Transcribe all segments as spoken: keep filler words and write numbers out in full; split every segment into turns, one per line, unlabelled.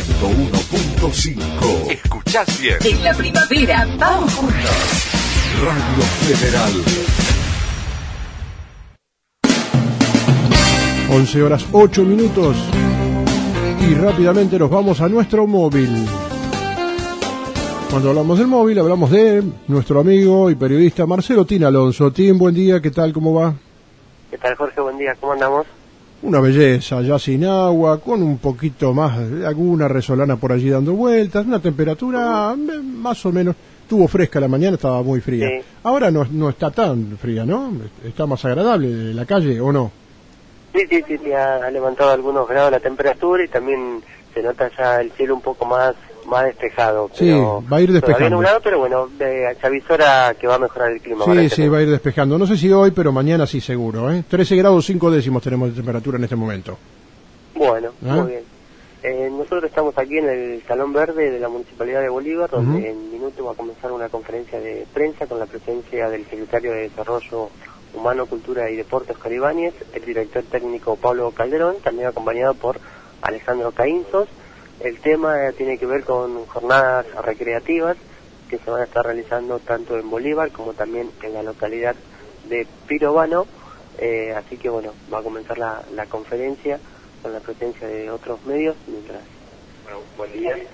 ciento uno punto cinco.
Escuchás bien.
En la primavera, vamos juntos.
Radio Federal.
once horas ocho minutos. Y rápidamente nos vamos a nuestro móvil. Cuando hablamos del móvil, hablamos de nuestro amigo y periodista Marcelo Tin Alonso. Tin, buen día, ¿qué tal? ¿Cómo va?
¿Qué tal, Jorge? Buen día, ¿cómo andamos?
Una belleza, ya sin agua, con un poquito más, alguna resolana por allí dando vueltas, una temperatura uh-huh. más o menos, estuvo fresca la mañana, estaba muy fría. Sí. Ahora no, no está tan fría, ¿no? Está más agradable la calle, ¿o no?
Sí, sí, sí, sí, ha, ha levantado algunos grados la temperatura y también se nota ya el cielo un poco más más despejado.
Sí, va a ir despejando.
Todavía nublado, pero bueno, eh, se avisora que va a mejorar el clima.
Sí, sí, va a ir despejando. No sé si hoy, pero mañana sí seguro, ¿eh? trece grados cinco décimos tenemos de temperatura en este momento.
Bueno,
¿Ah?
Muy bien. Eh, nosotros estamos aquí en el Salón Verde de la Municipalidad de Bolívar, donde uh-huh. en minutos va a comenzar una conferencia de prensa con la presencia del Secretario de Desarrollo Humano, Cultura y Deportes, Oscar Ibáñez, el director técnico Pablo Calderón, también acompañado por Alejandro Caínzos. El tema tiene que ver con jornadas recreativas que se van a estar realizando tanto en Bolívar como también en la localidad de Pirovano, eh, así que bueno, va a comenzar la, la conferencia con la presencia de otros medios mientras.
Bueno, buen día, eh,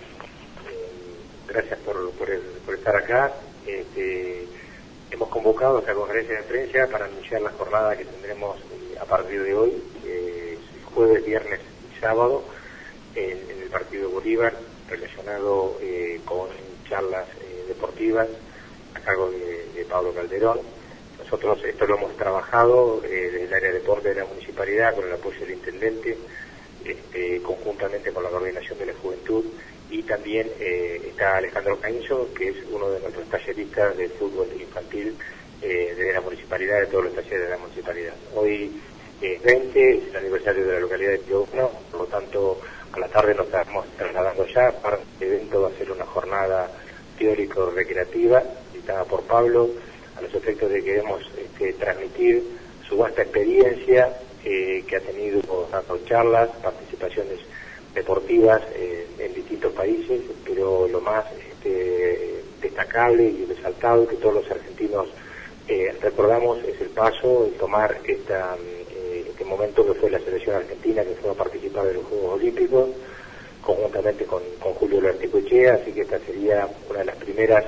gracias por, por, el, por estar acá. Este, hemos convocado esta conferencia de prensa para anunciar la jornada que tendremos eh, a partir de hoy, eh, jueves, viernes y sábado, en, en el partido Bolívar, relacionado eh, con charlas eh, deportivas a cargo de, de Pablo Calderón. Nosotros esto lo hemos trabajado eh, desde el área de deporte de la municipalidad con el apoyo del intendente, este, conjuntamente con la coordinación de la juventud, y también eh, está Alejandro Caínzos, que es uno de nuestros talleristas de fútbol infantil eh, de la municipalidad, de todos los talleres de la municipalidad. Hoy es veinte, es el aniversario de la localidad de Pirovano, por lo tanto a la tarde nos estamos trasladando ya. Para el evento va a ser una jornada teórico-recreativa, citada por Pablo, a los efectos de que queremos este, transmitir su vasta experiencia eh, que ha tenido tanto charlas, participaciones deportivas eh, en distintos países, pero lo más este, destacable y resaltado que todos los argentinos eh, recordamos es el paso, el tomar esta, eh, este momento que fue la selección argentina que fue a participar de los Juegos Olímpicos, conjuntamente con, con Julio Larticoechea, así que esta sería una de las primeras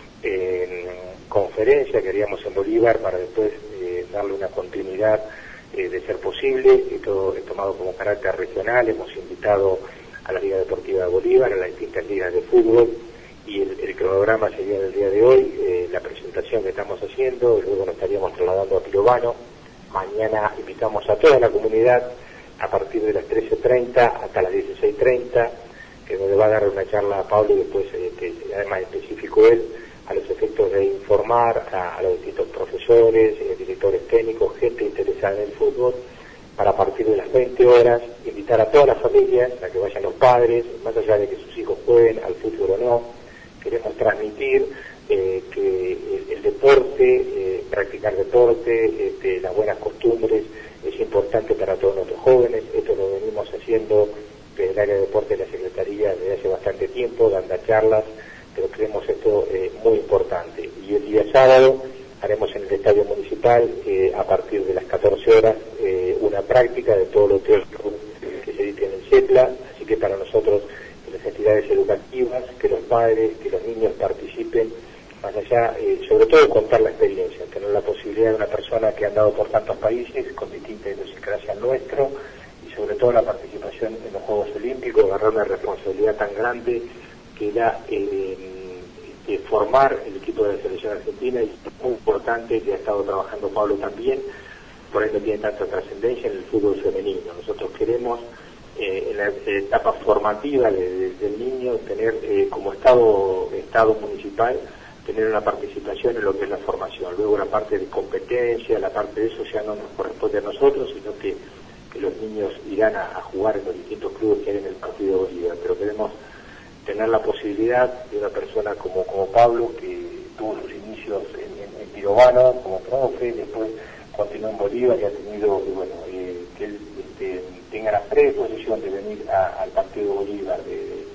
eh, conferencias que haríamos en Bolívar para después eh, darle una continuidad eh, de ser posible. Esto es tomado como carácter regional, hemos invitado a la Liga Deportiva de Bolívar, a las distintas ligas de fútbol, y el, el cronograma sería del día de hoy, eh, la presentación que estamos haciendo, luego nos estaríamos trasladando a Pirovano. Mañana invitamos a toda la comunidad a partir de las trece treinta hasta las dieciséis treinta, que donde va a dar una charla a Pablo y después, eh, que además específico él, a los efectos de informar a, a los distintos profesores, eh, directores técnicos, gente interesada en el fútbol, para a partir de las veinte horas invitar a todas las familias, a que vayan los padres, más allá de que sus hijos jueguen al fútbol o no. Queremos transmitir eh, que el, el deporte, eh, practicar deporte, este, las buenas costumbres, es importante para todos nuestros jóvenes. Esto lo venimos haciendo desde el área de deporte de la Secretaría desde hace bastante tiempo, dando charlas, pero creemos esto eh, muy importante. Y el día sábado haremos en el Estadio Municipal, eh, a partir de las catorce horas, eh, una práctica de todo lo teórico que se dice en el CEPLA, así que para nosotros, las entidades educativas, que los padres, que los niños participen, más allá, eh, sobre todo contar la experiencia, tener la posibilidad de una persona que ha andado por tantos países, con distintas idiosincrasias al nuestro, y sobre todo la participación en los Juegos Olímpicos, agarrar una responsabilidad tan grande que era eh, eh, formar el equipo de la selección argentina, y es muy importante que ha estado trabajando Pablo también, por ahí no tiene tanta trascendencia en el fútbol femenino. Nosotros queremos eh, en la etapa formativa de, de, del niño tener eh, como estado, estado municipal, tener una participación en lo que es la formación. Luego la parte de competencia, la parte de eso ya no nos corresponde a nosotros, sino que, que los niños irán a, a jugar en los distintos clubes que hay en el partido de Bolívar, pero queremos tener la posibilidad de una persona como, como Pablo, que tuvo sus inicios en, en, en Pirovano como profe, después continuó en Bolívar y ha tenido, y bueno, eh, que él este, tenga la predisposición de venir a, al partido de Bolívar, de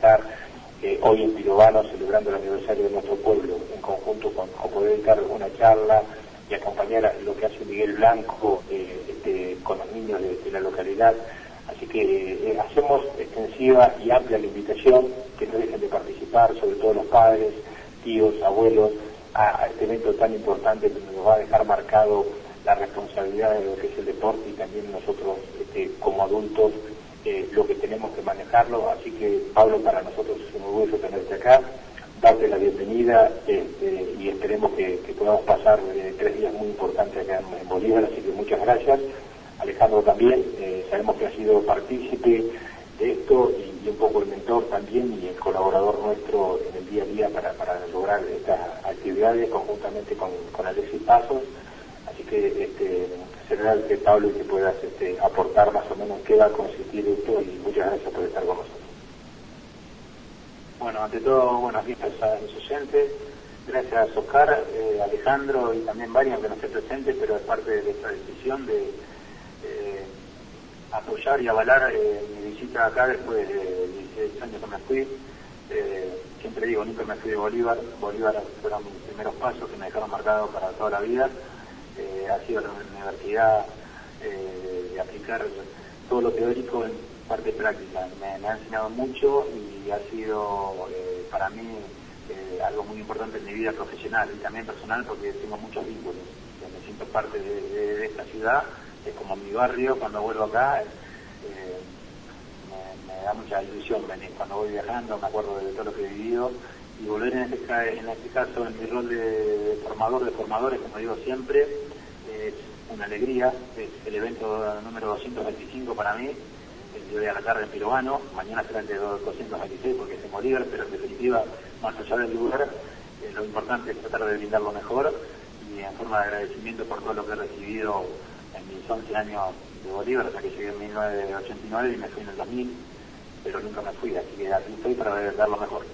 estar eh, hoy en Pirovano celebrando el aniversario de nuestro pueblo, en conjunto con, con poder dar una charla y acompañar a lo que hace Miguel Blanco eh, este, con los niños de, de la localidad. Así que eh, hacemos extensiva y amplia la invitación, que no dejen de participar, sobre todo los padres, tíos, abuelos, a, a este evento tan importante que nos va a dejar marcado la responsabilidad de lo que es el deporte y también nosotros este, como adultos eh, lo que tenemos que manejarlo. Así que, Pablo, para nosotros es un orgullo tenerte acá, darte la bienvenida este, y esperemos que, que podamos pasar eh, tres días muy importantes acá en, en Bolívar, así que muchas gracias. Alejandro también, eh, sabemos que ha sido partícipe de esto y, y un poco el mentor también y el colaborador nuestro en el día a día para, para lograr estas actividades conjuntamente con, con Alexis Pasos. Así que este, será que Pablo y que puedas este, aportar más o menos qué va a consistir esto y muchas gracias por estar con nosotros.
Bueno, ante todo, buenos días a los oyentes. Gracias, Oscar, eh, Alejandro y también varios que no esté presentes, pero es parte de esta decisión de eh, apoyar y avalar eh, mi visita acá después de dieciséis años que me fui. Eh, siempre digo, nunca me fui de Bolívar. Bolívar fueron mis primeros pasos que me dejaron marcado para toda la vida. Eh, ha sido la universidad eh, de aplicar todo lo teórico en parte práctica. Me, me ha enseñado mucho y ha sido eh, para mí eh, algo muy importante en mi vida profesional y también personal, porque tengo muchos vínculos. Me siento parte de, de, de esta ciudad, es como mi barrio. Cuando vuelvo acá eh, me, me da mucha ilusión venir. Cuando voy viajando me acuerdo de todo lo que he vivido, y volver en este, en este caso en mi rol de, de formador de formadores, como digo siempre, es una alegría. Es el evento número doscientos veinticinco para mí, el de hoy a la tarde en Pirovano. Mañana será el de doscientos veintiséis porque es en Bolívar, pero en definitiva, más allá del lugar, eh, lo importante es tratar de brindar lo mejor, y en forma de agradecimiento por todo lo que he recibido en mis once años de Bolívar, hasta que llegué en mil novecientos ochenta y nueve y me fui en el dos mil, pero nunca me fui, así que aquí estoy para dar lo mejor.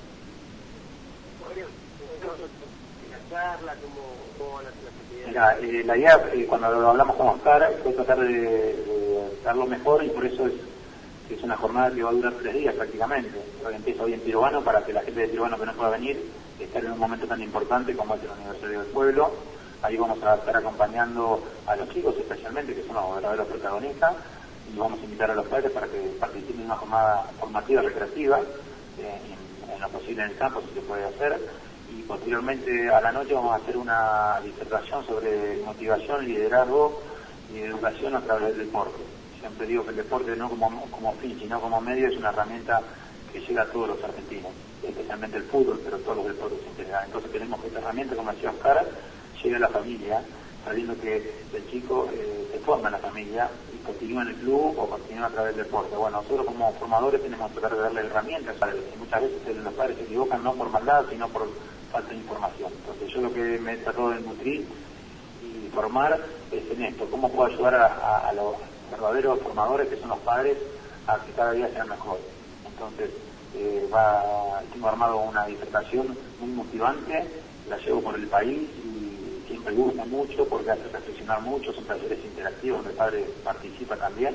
Mira, eh, la idea, eh, cuando lo hablamos con Oscar, fue tratar de, de dar lo mejor, y por eso es, es una jornada que va a durar tres días prácticamente. Hoy empieza hoy en Pirovano, para que la gente de Pirovano que no pueda venir, estar en un momento tan importante como es el aniversario del pueblo. Ahí vamos a estar acompañando a los chicos especialmente, que son los verdaderos protagonistas, y vamos a invitar a los padres para que participen en una jornada formativa recreativa, eh, en, en lo posible en el campo, si se puede hacer. Y posteriormente a la noche vamos a hacer una disertación sobre motivación, liderazgo y educación a través del deporte. Siempre digo que el deporte no como, como fin, sino como medio, es una herramienta que llega a todos los argentinos, especialmente el fútbol, pero todos los deportes en general. Entonces queremos que esta herramienta, como decía Oscar, llegue a la familia, sabiendo que el chico eh, se forma en la familia y continúa en el club o continúa a través del deporte. Bueno, nosotros como formadores tenemos que tratar de darle herramientas, y muchas veces los padres se equivocan no por maldad, sino por falta de información. Entonces yo lo que me he tratado de nutrir y formar es en esto: cómo puedo ayudar a, a, a los verdaderos formadores, que son los padres, a que cada día sean mejores. Entonces eh, va, tengo armado una disertación muy motivante, la llevo por el país y siempre gusta mucho porque hace reflexionar mucho. Son talleres interactivos donde el padre participa también,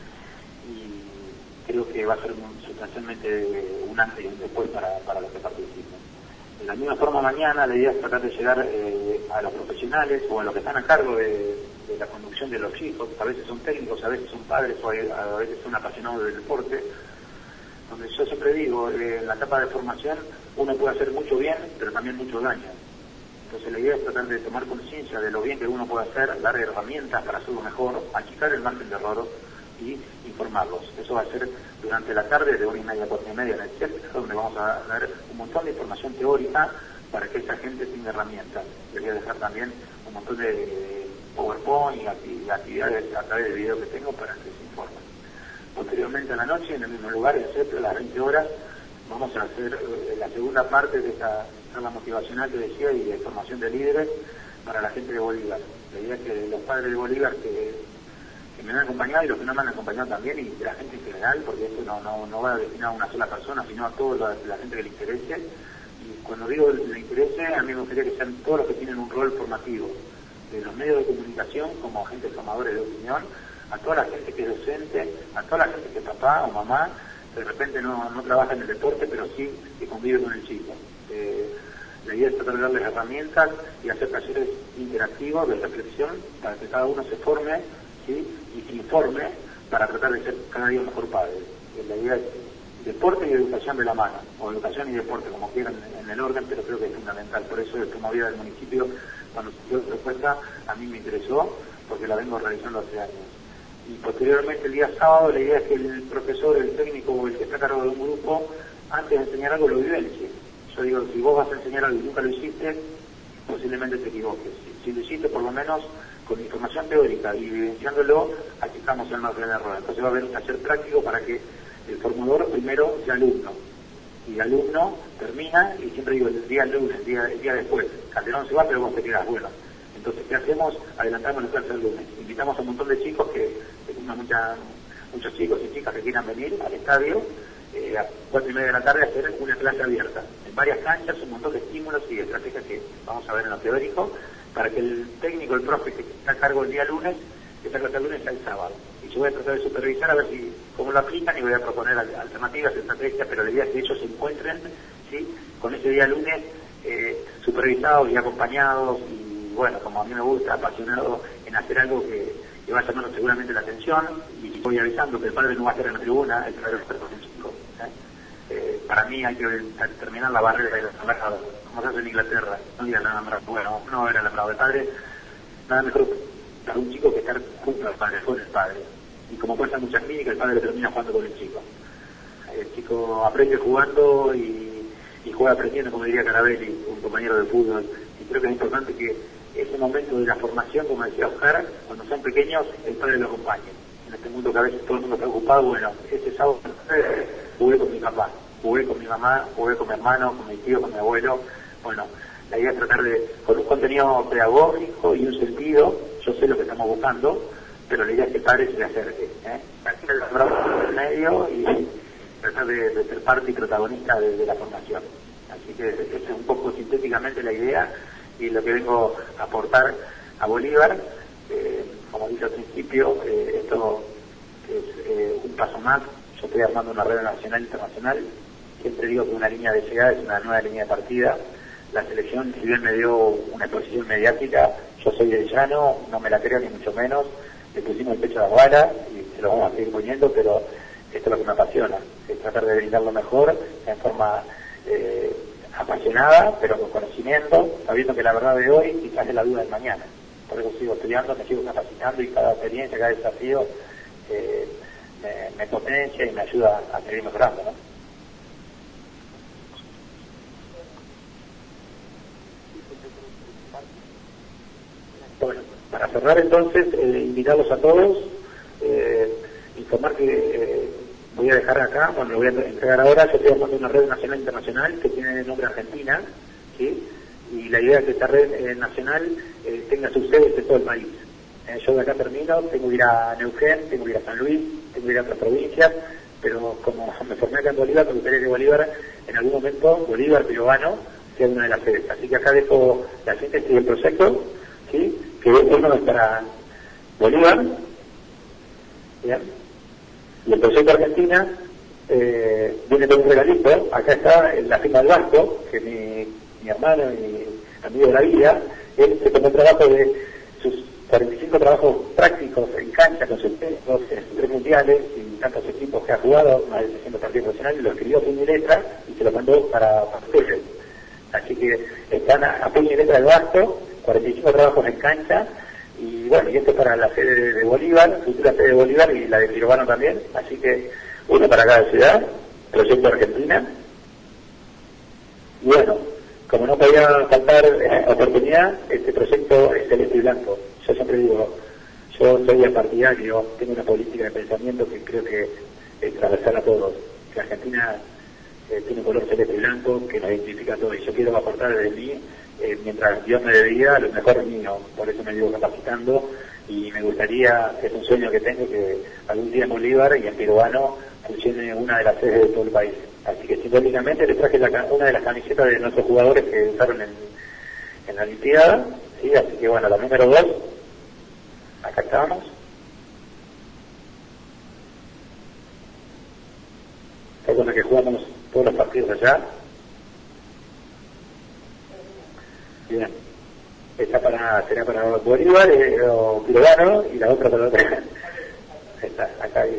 y creo que va a ser un, sustancialmente un antes y un después para, para los que participen. De la misma forma, mañana la idea es tratar de llegar eh, a los profesionales o a los que están a cargo de, de la conducción de los chicos. A veces son técnicos, a veces son padres, o a veces son apasionados del deporte, donde yo siempre digo, eh, en la etapa de formación uno puede hacer mucho bien, pero también mucho daño. Entonces la idea es tratar de tomar conciencia de lo bien que uno puede hacer, dar herramientas para hacerlo mejor, achicar el margen de error y informarlos. Eso va a ser durante la tarde, de una y media a cuatro y media en el C E P, donde vamos a dar un montón de información teórica para que esa gente tenga herramientas. Les voy a dejar también un montón de PowerPoint y actividades a través de video que tengo para que se informen. Posteriormente a la noche, en el mismo lugar, en el C E P, a las veinte horas, vamos a hacer eh, la segunda parte de esta charla motivacional que decía, y de formación de líderes para la gente de Bolívar. La idea es que los padres de Bolívar que, que me han acompañado, y los que no me han acompañado también, y la gente en general, porque esto no, no, no va destinado a una sola persona, sino a toda la, la gente que le interese. Y cuando digo que le interese, a mí me gustaría que sean todos los que tienen un rol formativo, de los medios de comunicación como agentes formadores de opinión, a toda la gente que es docente, a toda la gente que es papá o mamá, de repente no, no trabaja en el deporte, pero sí que convive con el chico. Eh, la idea es tratar de darles herramientas y hacer talleres interactivos de reflexión para que cada uno se forme, ¿sí? Y se informe para tratar de ser cada día un mejor padre. Eh, la idea es deporte y educación de la mano, o educación y deporte, como quieran en el orden, pero creo que es fundamental. Por eso es promovida del municipio, cuando se dio la propuesta, a mí me interesó, porque la vengo realizando hace años. Y posteriormente, el día sábado, la idea es que el profesor, el técnico o el que está a cargo de un grupo, antes de enseñar algo, lo vivencie. Yo digo, si vos vas a enseñar algo y nunca lo hiciste, posiblemente te equivoques. Si, si lo hiciste, por lo menos, con información teórica y vivenciándolo, aquí estamos en margen de error. Entonces va a haber un taller práctico para que el formador primero sea alumno, y el alumno termina, y siempre digo el día lunes, el día, el día después, Calderón se va, pero vos te quedás, bueno. Entonces, ¿qué hacemos? Adelantamos la clase el lunes. Invitamos a un montón de chicos, que tenemos mucha, muchos chicos y chicas que quieran venir al estadio, eh, a cuatro y media de la tarde a hacer una clase abierta, en varias canchas, un montón de estímulos y estrategias que vamos a ver en lo teórico, para que el técnico, el profe que está a cargo el día lunes, esta clase el lunes sea el sábado. Y yo voy a tratar de supervisar a ver si cómo lo aplican y voy a proponer alternativas, estrategias, pero la idea es que ellos se encuentren, ¿sí?, con ese día lunes eh, supervisados y acompañados y, bueno, como a mí me gusta, apasionado en hacer algo que, que va a llamar seguramente la atención, y voy avisando que el padre no va a estar en la tribuna, el padre va a estar con el chico. ¿eh? Eh, para mí hay que terminar la barrera de los alambrados, como se hace en Inglaterra, no digan el alambrado, bueno, no era el alambrado del padre, nada mejor para un chico que estar junto al padre, con el padre. Y como pasa en muchas clínicas, el padre termina jugando con el chico. El chico aprende jugando y, y juega aprendiendo, como diría Carabelli, un compañero de fútbol. Y creo que es importante que ese momento de la formación, como decía Oscar, cuando son pequeños, el padre lo acompañe. En este mundo que a veces todo el mundo está ocupado, bueno, ese sábado eh, jugué con mi papá, jugué con mi mamá, jugué con mi hermano, con mi tío, con mi abuelo. Bueno, la idea es tratar de, con un contenido pedagógico y un sentido, yo sé lo que estamos buscando, pero la idea es que el padre se le acerque, ¿eh? Aquí el abrazo en el medio y tratar de, de ser parte y protagonista de, de la formación. Así que esa es un poco sintéticamente la idea y lo que vengo a aportar a Bolívar. Eh, como dije al principio, eh, esto es eh, un paso más. Yo estoy armando una red nacional e internacional. Siempre digo que una línea de llegada es una nueva línea de partida. La selección, si bien me dio una exposición mediática, yo soy del llano, no me la creo ni mucho menos, le pusimos el pecho a la bala y se lo vamos a seguir poniendo, pero esto es lo que me apasiona, es tratar de brindar lo mejor en forma eh, apasionada, pero con conocimiento, sabiendo que la verdad de hoy quizás es la duda del mañana. Por eso sigo estudiando, me sigo capacitando y cada experiencia, cada desafío eh, me, me potencia y me ayuda a seguir mejorando, ¿no? Bueno, para cerrar entonces, eh, invitarlos a todos, eh, informar que eh, voy a dejar acá, bueno, lo voy a entregar ahora, yo estoy armando una red nacional e internacional que tiene el nombre Argentina, ¿sí? Y la idea es que esta red eh, nacional eh, tenga sus sedes en todo el país. Eh, yo de acá termino, tengo que ir a Neuquén, tengo que ir a San Luis, tengo que ir a otras provincias, pero como me formé acá en Bolívar, me gustaría que Bolívar, en algún momento, Bolívar peruano, sea una de las sedes. Así que acá dejo la síntesis del proyecto, ¿sí? Que uno es para Bolívar, ¿bien? Y el proyecto Argentina eh, viene con un regalito. Acá está la firma del Vasco, que mi, mi hermano y amigo de la vida, él se tomó el trabajo de sus cuarenta y cinco trabajos prácticos en cancha con sus técnicos en tres mundiales y tantos equipos que ha jugado, más de seiscientos partidos profesionales, lo escribió a puño y letra y se lo mandó para, para ustedes. Así que están a, a puño y letra del Vasco, cuarenta y cinco trabajos en cancha, y bueno, y esto es para la sede de, de Bolívar, futura sede de Bolívar y la de Pirovano también, así que uno para cada ciudad, proyecto Argentina. Y bueno, como no podía faltar eh, oportunidad, este proyecto es celeste y blanco. Yo siempre digo, yo soy partidario, tengo una política de pensamiento que creo que es transversal a todos, que Argentina eh, tiene un color celeste y blanco que nos identifica a todos, y yo quiero aportar desde mí, Eh, mientras Dios me dé vida, lo mejor es mío, por eso me digo capacitando y me gustaría, es un sueño que tengo, que algún día en Bolívar y en Pirovano funcione una de las sedes de todo el país. Así que simbólicamente les traje la, una de las camisetas de nuestros jugadores que usaron en, en la Olimpiada, ¿sí? Así que bueno, la número dos, acá estamos. con la que jugamos todos los partidos allá. Bien. Esta para, será para Bolívar eh, o Pirogano y la otra para la otra. Está, acá hay.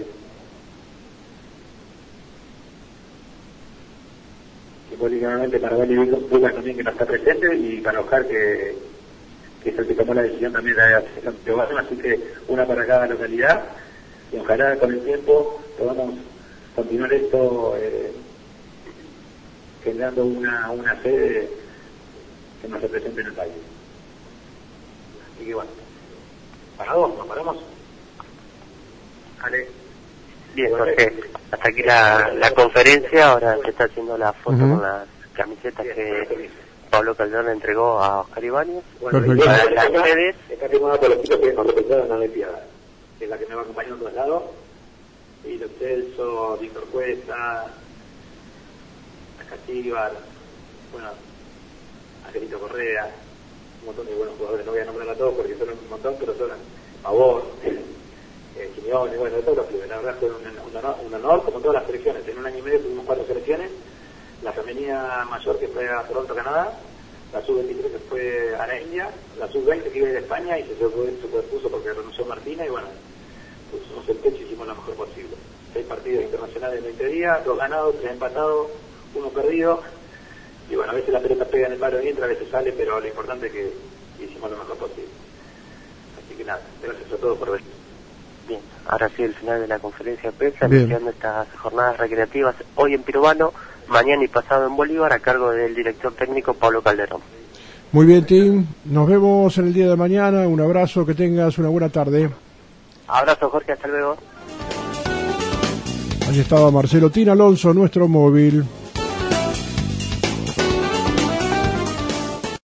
Simbólicamente para Bolívar Lucas también, que no está presente, y para Oscar, que, que es el que tomó la decisión también de hacer Pirogano, así que una para cada localidad, y ojalá con el tiempo podamos continuar esto eh, generando una, una sede que nos represente en el país. Así que bueno, para dos, ¿nos paramos? Vale.
Bien, Jorge, hasta aquí la, la conferencia. Ahora se está haciendo la foto uh-huh. con las camisetas que Pablo Calderón entregó a Oscar Ibáñez.
Bueno, y las, las sedes está firmada por los chicos que nos representaron en la Olimpiada, que es la que me va acompañando a todos lados. Y los Celso, Víctor Cuesta, Acachíbar, bueno, Angelito Correa, un montón de buenos jugadores, no voy a nombrar a todos porque son un montón, pero son Pavón, eh, Quiñones, bueno, de todos los clubes. La verdad fue un, un, honor, un honor, como todas las selecciones. En un año y medio tuvimos cuatro selecciones: la femenina mayor, que fue a Toronto, Canadá; la sub veintitrés, que fue a la India; la sub veinte, que iba de España y se superpuso porque renunció Martina, y bueno, pusimos el pecho y hicimos lo mejor posible. Seis partidos internacionales en veinte días, dos ganados, tres empatados, uno perdido. Y bueno, a veces la pelota pega en el palo y entra, a veces sale, pero lo importante es que hicimos lo mejor posible. Así que nada, gracias a todos por ver.
Bien, ahora sí el final de la conferencia de prensa, iniciando estas jornadas recreativas hoy en Pirobano, mañana y pasado en Bolívar, a cargo del director técnico Pablo Calderón.
Muy bien, Tim, nos vemos en el día de mañana, un abrazo, que tengas una buena tarde.
Abrazo, Jorge, hasta luego.
Ahí estaba Marcelo Tin Alonso, nuestro móvil.